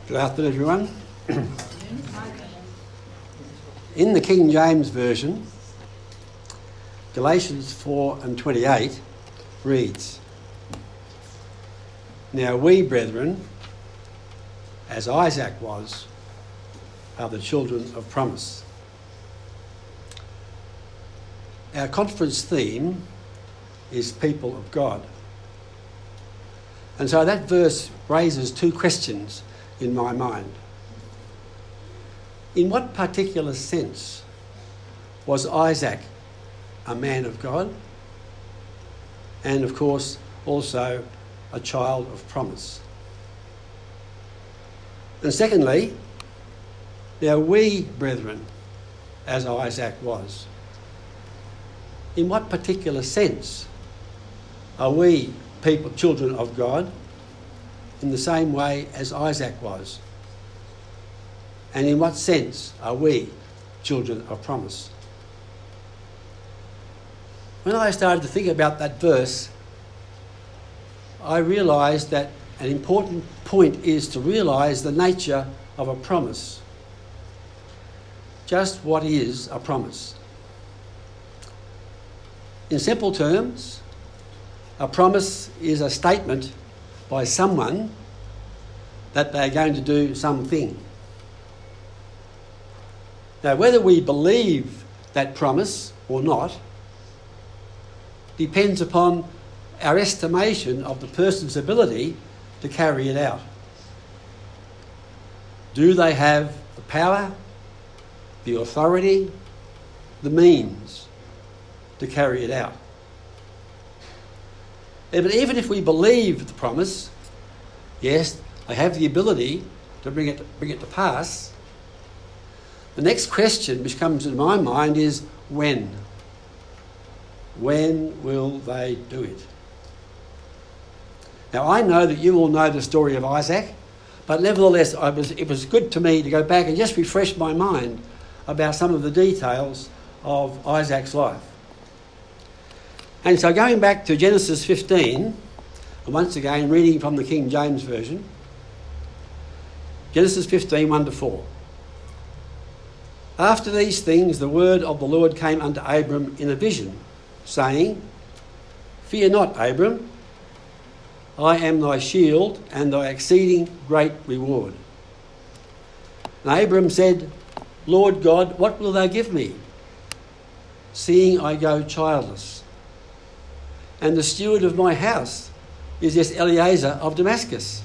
Good afternoon, everyone. In the King James Version, Galatians 4:28 reads, "Now we, brethren, as Isaac was, are the children of promise." Our conference theme is people of God. And so that verse raises two questions in my mind. In what particular sense was Isaac a man of God? And of course, also a child of promise. And secondly, now we, brethren, as Isaac was. In what particular sense are we people, children of God, in the same way as Isaac was? And in what sense are we children of promise? When I started to think about that verse, I realised that an important point is to realise the nature of a promise. Just what is a promise? In simple terms, a promise is a statement by someone that they're going to do something. Now, whether we believe that promise or not depends upon our estimation of the person's ability to carry it out. Do they have the power, the authority, the means to carry it out? But even if we believe the promise, yes, they have the ability to bring it to pass, the next question which comes in my mind is when? When will they do it? Now, I know that you all know the story of Isaac, but nevertheless, it was good to me to go back and just refresh my mind about some of the details of Isaac's life. And so going back to Genesis 15, and once again reading from the King James Version, Genesis 15, 1-4. "After these things the word of the Lord came unto Abram in a vision, saying, Fear not, Abram, I am thy shield and thy exceeding great reward. And Abram said, Lord God, what wilt thou give me, seeing I go childless? And the steward of my house is this Eliezer of Damascus.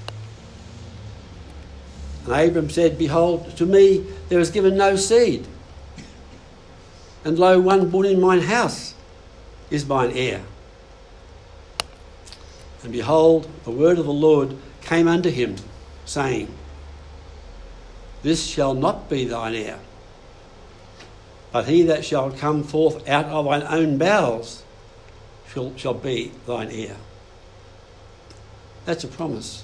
And Abram said, Behold, to me there is given no seed, and lo, one born in mine house is mine heir. And behold, the word of the Lord came unto him, saying, This shall not be thine heir, but he that shall come forth out of thine own bowels shall be thine heir." That's a promise.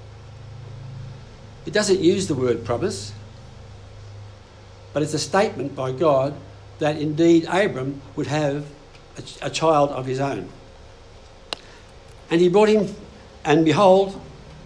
It doesn't use the word promise, but it's a statement by God that indeed Abram would have a child of his own. And he brought him, and behold,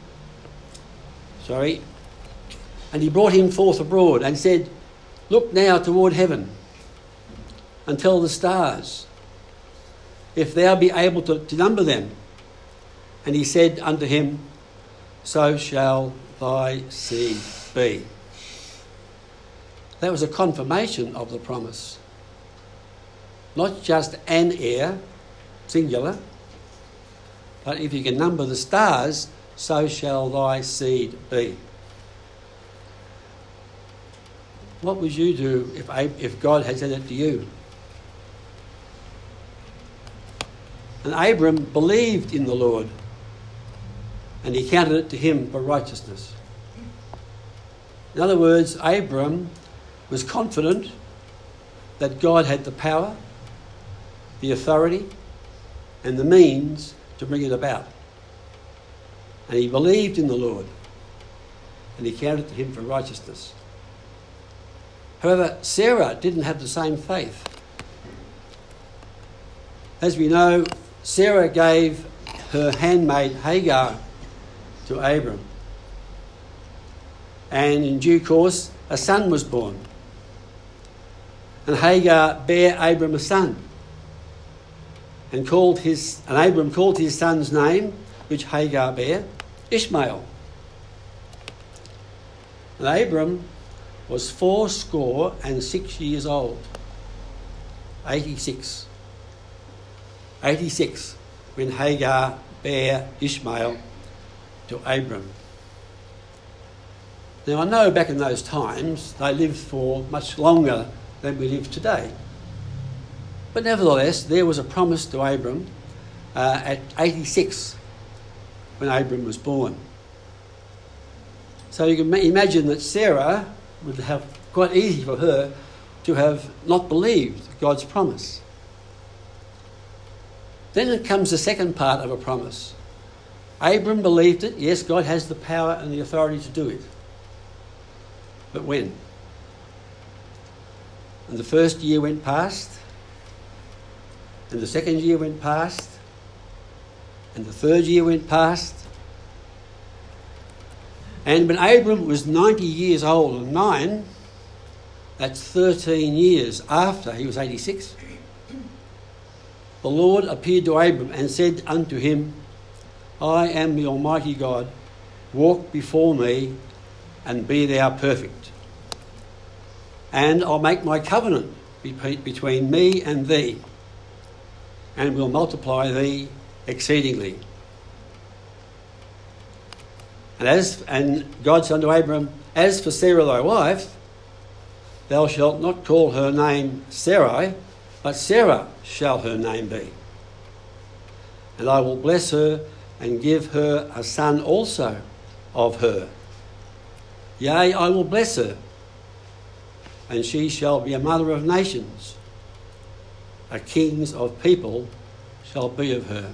and he brought him forth abroad and said, Look now toward heaven and tell the stars, if thou be able to number them. And he said unto him, So shall thy seed be. That was a confirmation of the promise. Not just an heir, singular, but if you can number the stars, so shall thy seed be. What would you do if God had said it to you? And Abram believed in the Lord, and he counted it to him for righteousness. In other words, Abram was confident that God had the power, the authority, and the means to bring it about. And he believed in the Lord, and he counted it to him for righteousness. However, Sarah didn't have the same faith. As we know, Sarah gave her handmaid Hagar to Abram. and in due course a son was born. And Hagar bare Abram a son, and Abram called his son's name, which Hagar bare, Ishmael. And Abram was 86 years old. 86 when Hagar bare Ishmael to Abram. Now I know back in those times they lived for much longer than we live today. But nevertheless, there was a promise to Abram at 86 when Abram was born. So you can imagine that Sarah would have quite easy for her to have not believed God's promise. Then it comes the second part of a promise. Abram believed it. Yes, God has the power and the authority to do it. But when? And the first year went past, and the second year went past, and the third year went past. And when Abram was 90 years old and 9, that's 13 years after he was 86, the Lord appeared to Abram and said unto him, I am the Almighty God, walk before me and be thou perfect. And I'll make my covenant between me and thee, and will multiply thee exceedingly. And God said unto Abram, as for Sarah thy wife, thou shalt not call her name Sarai, but Sarah shall her name be. And I will bless her and give her a son also of her. Yea, I will bless her, and she shall be a mother of nations. A kings of people shall be of her.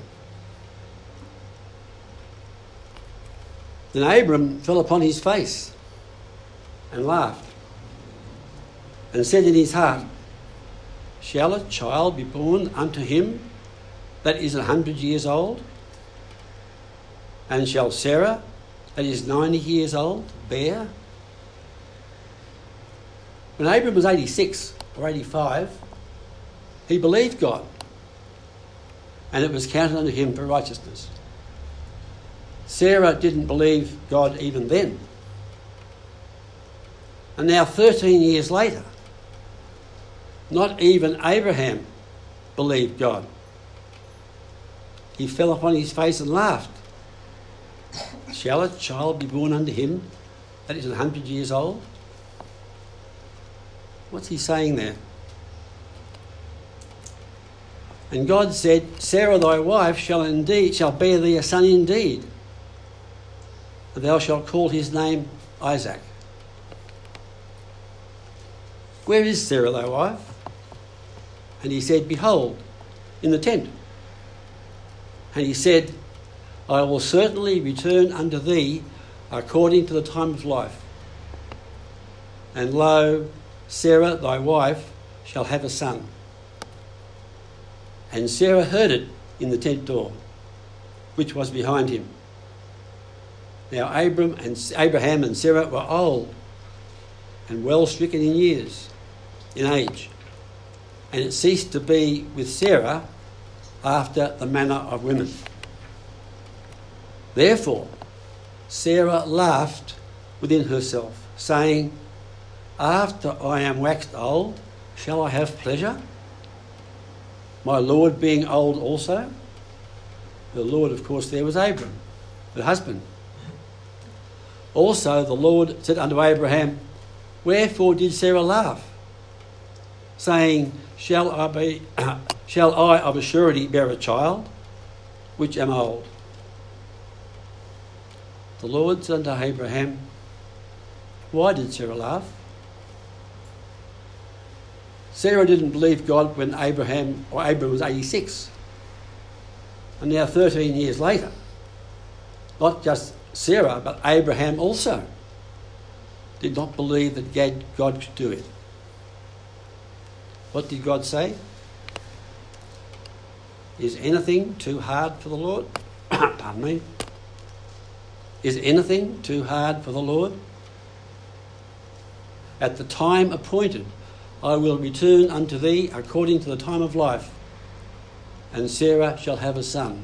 Then Abram fell upon his face and laughed, and said in his heart, shall a child be born unto him that is 100 years old? And shall Sarah, that is 90 years old, bear? When Abram was 86 or 85, he believed God, and it was counted unto him for righteousness. Sarah didn't believe God even then. And now 13 years later, not even Abraham believed God. He fell upon his face and laughed. Shall a child be born unto him that is 100 years old? What's he saying there? And God said, Sarah thy wife shall bear thee a son indeed, and thou shalt call his name Isaac. Where is Sarah thy wife? And he said, behold, in the tent. And he said, I will certainly return unto thee according to the time of life. And lo, Sarah thy wife shall have a son. And Sarah heard it in the tent door, which was behind him. Now Abraham and Sarah were old and well stricken in years, in age, and it ceased to be with Sarah after the manner of women. Therefore Sarah laughed within herself, saying, after I am waxed old, shall I have pleasure? My Lord being old also? The Lord, of course, there was Abram, her husband. Also the Lord said unto Abraham, wherefore did Sarah laugh, saying, shall I of a surety bear a child, which am old? The Lord said unto Abraham, why did Sarah laugh? Sarah didn't believe God when Abram was 86. And now 13 years later, not just Sarah, but Abraham also did not believe that God could do it. What did God say? Is anything too hard for the Lord? Pardon me. Is anything too hard for the Lord? at the time appointed, I will return unto thee according to the time of life, and Sarah shall have a son.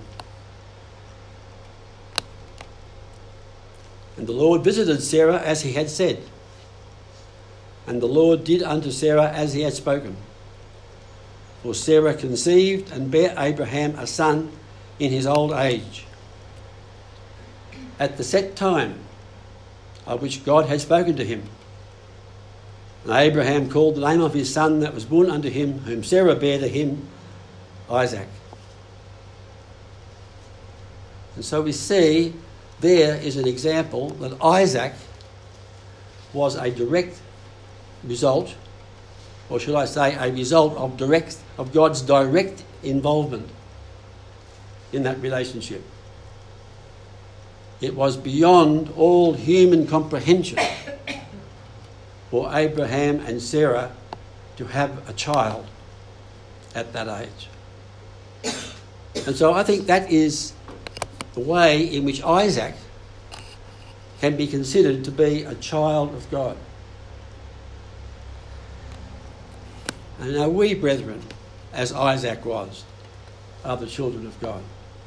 And the Lord visited Sarah as he had said, and the Lord did unto Sarah as he had spoken. For Sarah conceived and bare Abraham a son in his old age, at the set time of which God had spoken to him. And Abraham called the name of his son that was born unto him, whom Sarah bare to him, Isaac. And so we see there is an example that Isaac was a direct result, or should I say a result of God's direct involvement in that relationship. It was beyond all human comprehension for Abraham and Sarah to have a child at that age. And so I think that is the way in which Isaac can be considered to be a child of God. And now we, brethren, as Isaac was, are the children of God.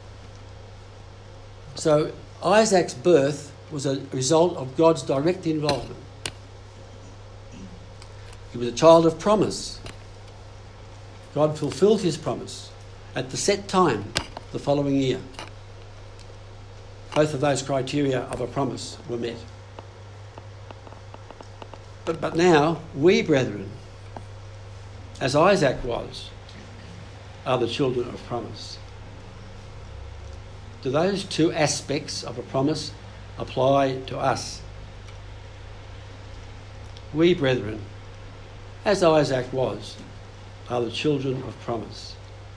So Isaac's birth was a result of God's direct involvement. He was a child of promise. God fulfilled his promise at the set time the following year. Both of those criteria of a promise were met. But now, we, brethren, as Isaac was, are the children of promise. Do those two aspects of a promise apply to us? We, brethren, as Isaac was, are the children of promise.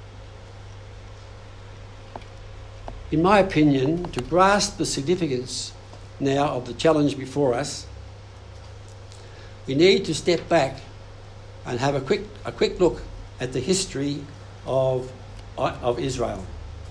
In my opinion, to grasp the significance now of the challenge before us, we need to step back and have a quick look at the history of Israel.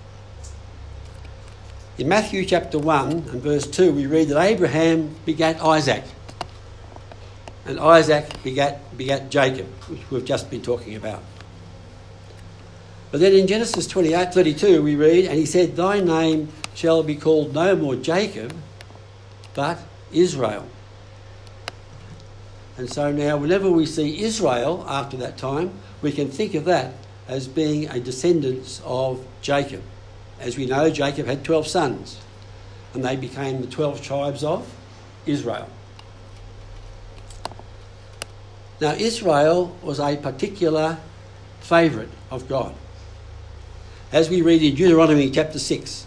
In Matthew chapter 1 and verse 2, we read that Abraham begat Isaac, and Isaac begat Jacob, which we've just been talking about. But then in Genesis 28:32 we read, and he said, thy name shall be called no more Jacob, but Israel. And so now whenever we see Israel after that time, we can think of that as being a descendant of Jacob. As we know, Jacob had 12 sons, and they became the 12 tribes of Israel. Now Israel was a particular favourite of God. As we read in Deuteronomy chapter 6,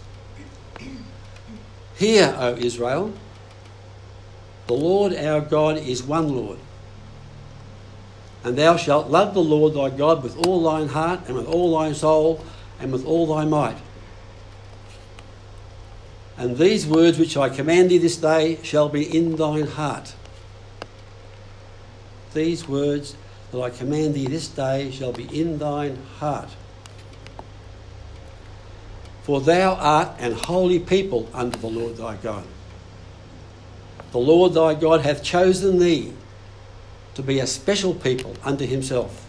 hear, O Israel, the Lord our God is one Lord, and thou shalt love the Lord thy God with all thine heart and with all thine soul and with all thy might. And these words which I command thee this day shall be in thine heart. These words that I command thee this day shall be in thine heart. For thou art an holy people unto the Lord thy God. The Lord thy God hath chosen thee to be a special people unto himself,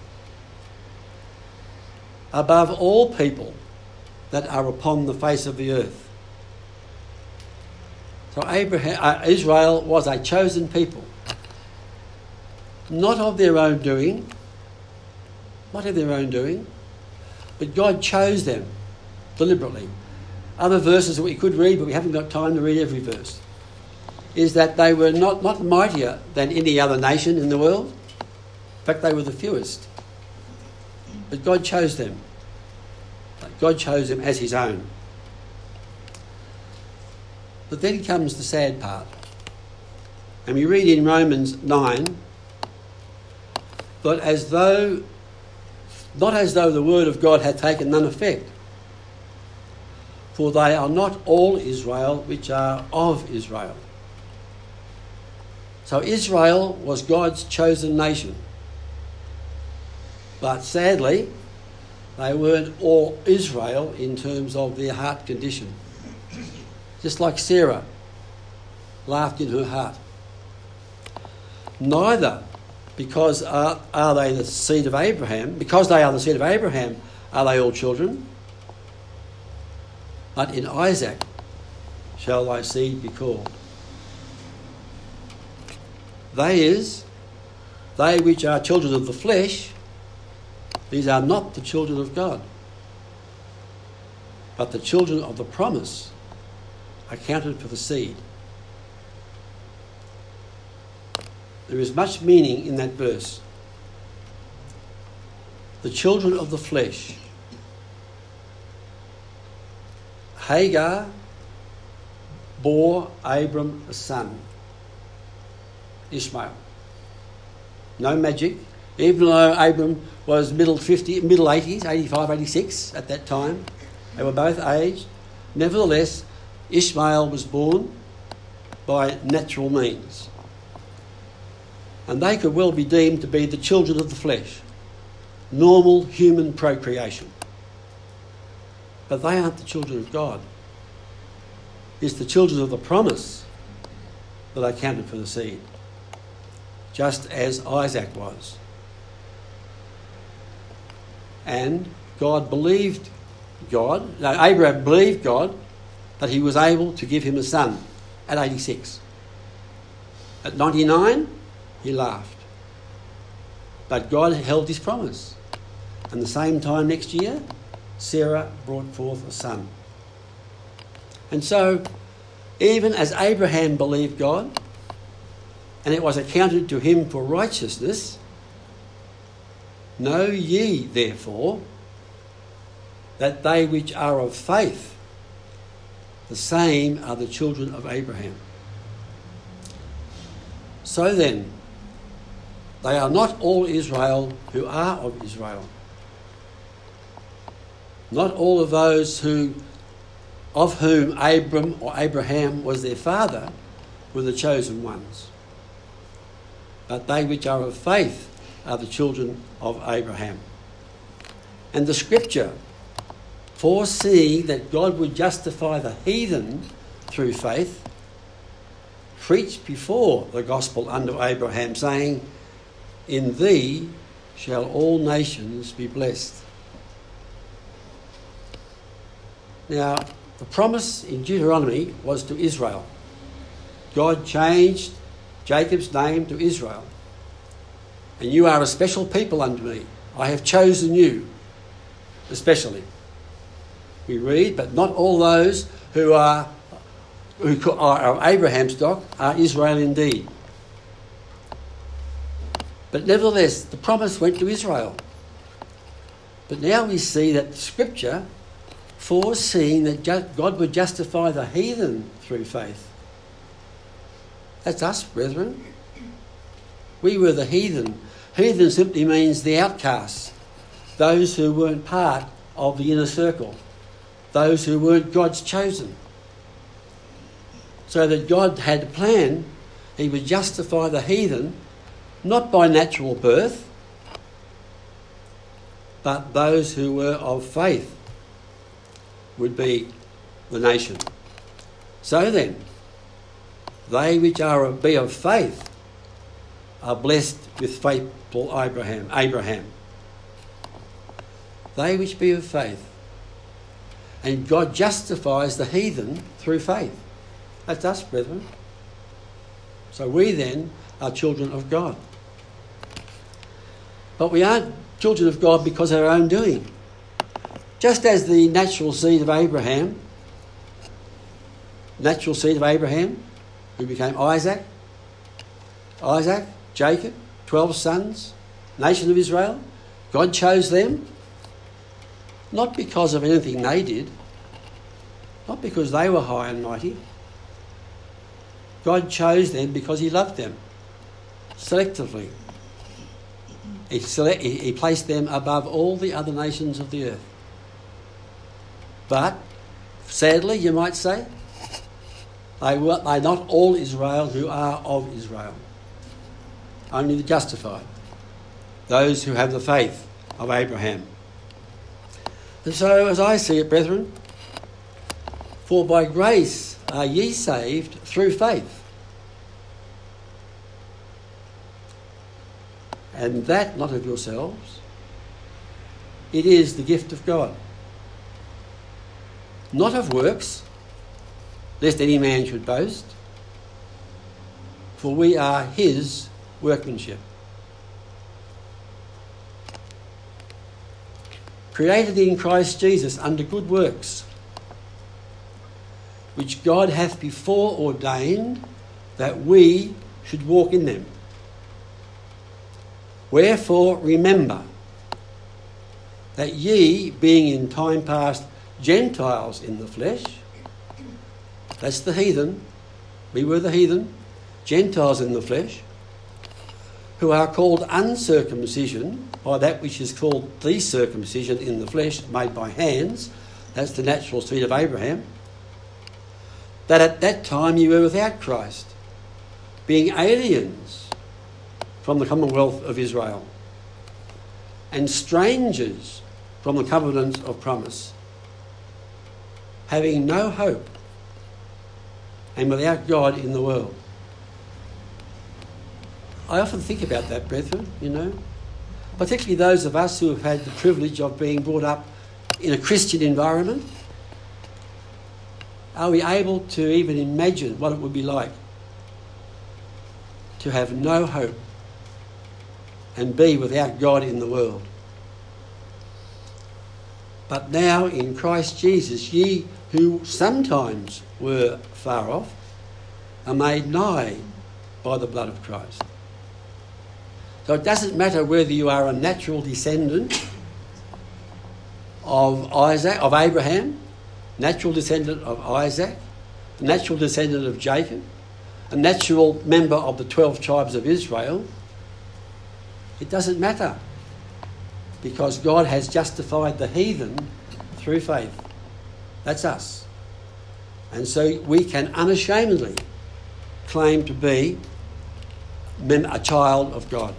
above all people that are upon the face of the earth. So Israel was a chosen people, not of their own doing, but God chose them deliberately. Other verses that we could read, but we haven't got time to read every verse, is that they were not mightier than any other nation in the world. In fact, they were the fewest. But God chose them. God chose them as his own. But then comes the sad part. And we read in Romans 9, but not as though the word of God had taken none effect. For they are not all Israel which are of Israel. So Israel was God's chosen nation. But sadly, they weren't all Israel in terms of their heart condition. Just like Sarah laughed in her heart. Neither because are they the seed of Abraham? Because they are the seed of Abraham, are they all children? But in Isaac shall thy seed be called. They which are children of the flesh, these are not the children of God, but the children of the promise are counted for the seed. There is much meaning in that verse. The children of the flesh. Hagar bore Abram a son, Ishmael. No magic. Even though Abram was middle 80s, 85, 86 at that time, they were both aged. Nevertheless, Ishmael was born by natural means. And they could well be deemed to be the children of the flesh, normal human procreation. But they aren't the children of God. It's the children of the promise that are counted for the seed, just as Isaac was. And Abraham believed God that he was able to give him a son at 86. At 99, he laughed. But God held his promise. And the same time next year, Sarah brought forth a son. And so, even as Abraham believed God, and it was accounted to him for righteousness, know ye therefore that they which are of faith, the same are the children of Abraham. So then, they are not all Israel who are of Israel. Not all of those of whom Abram or Abraham was their father were the chosen ones. But they which are of faith are the children of Abraham. And the scripture, foreseeing that God would justify the heathen through faith, preached before the gospel unto Abraham, saying, in thee shall all nations be blessed. Now, the promise in Deuteronomy was to Israel. God changed Jacob's name to Israel. And you are a special people unto me. I have chosen you, especially. We read, but not all those who are of Abraham's stock are Israel indeed. But nevertheless, the promise went to Israel. But now we see that the scripture, foreseeing that God would justify the heathen through faith. That's us, brethren. We were the heathen. Heathen simply means the outcasts, those who weren't part of the inner circle, those who weren't God's chosen. So that God had a plan. He would justify the heathen, not by natural birth, but those who were of faith would be the nation. So then, they which be of faith are blessed with faithful Abraham. They which be of faith. And God justifies the heathen through faith. That's us, brethren. So we then are children of God. But we aren't children of God because of our own doing. Just as the natural seed of Abraham, who became Isaac, Jacob, 12 sons, nation of Israel, God chose them, not because of anything they did, not because they were high and mighty. God chose them because he loved them, selectively. He placed them above all the other nations of the earth. But, sadly, you might say, they're not all Israel who are of Israel. Only the justified. Those who have the faith of Abraham. And so, as I see it, brethren, for by grace are ye saved through faith. and that not of yourselves. It is the gift of God, not of works, lest any man should boast. For we are his workmanship, created in Christ Jesus unto good works, which God hath before ordained that we should walk in them. Wherefore remember that ye, being in time past Gentiles in the flesh, that's the heathen, we were the heathen, Gentiles in the flesh, who are called uncircumcision by that which is called the circumcision in the flesh made by hands, that's the natural seed of Abraham, that at that time you were without Christ, being aliens from the commonwealth of Israel, and strangers from the covenant of promise, having no hope and without God in the world. I often think about that, brethren, particularly those of us who have had the privilege of being brought up in a Christian environment. Are we able to even imagine what it would be like to have no hope and be without God in the world? But now in Christ Jesus, ye who sometimes were far off are made nigh by the blood of Christ. So it doesn't matter whether you are a natural descendant of Abraham, natural descendant of Isaac, a natural descendant of Jacob, a natural member of the 12 tribes of Israel. It doesn't matter, because God has justified the heathen through faith. That's us. And so we can unashamedly claim to be a child of God.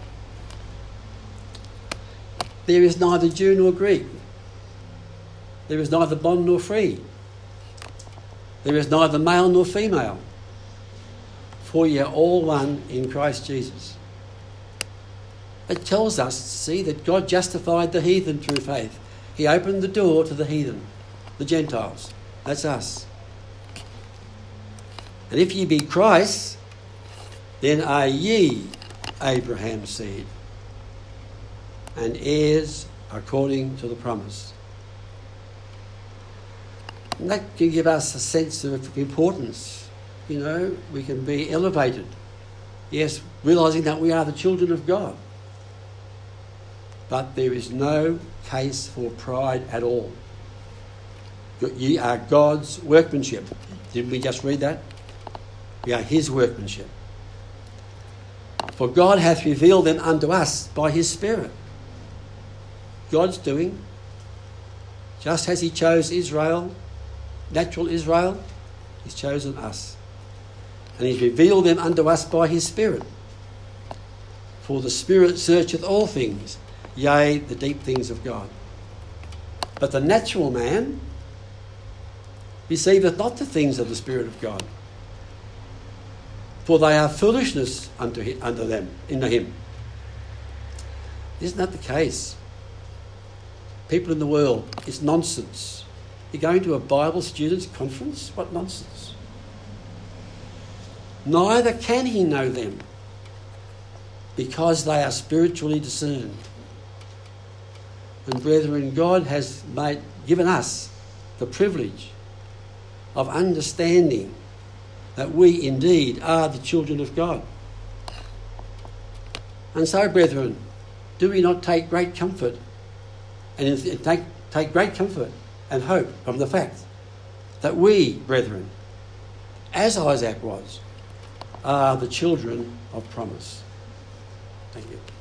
There is neither Jew nor Greek. There is neither bond nor free. There is neither male nor female. For ye are all one in Christ Jesus. It tells us, see, that God justified the heathen through faith. He opened the door to the heathen, the Gentiles. That's us. And if ye be Christ, then are ye Abraham's seed, and heirs according to the promise. And that can give us a sense of importance. We can be elevated. Yes, realising that we are the children of God. But there is no case for pride at all. Ye are God's workmanship. Didn't we just read that? We are his workmanship. For God hath revealed them unto us by his Spirit. God's doing. Just as he chose Israel, natural Israel, he's chosen us. And he's revealed them unto us by his Spirit. For the Spirit searcheth all things, yea, the deep things of God. But the natural man receiveth not the things of the Spirit of God, for they are foolishness unto him. Isn't that the case? People in the world, it's nonsense. You're going to a Bible students' conference? What nonsense. Neither can he know them, because they are spiritually discerned. And brethren, God has given us the privilege of understanding that we indeed are the children of God. And so, brethren, do we not take great comfort and take great comfort and hope from the fact that we, brethren, as Isaac was, are the children of promise? Thank you.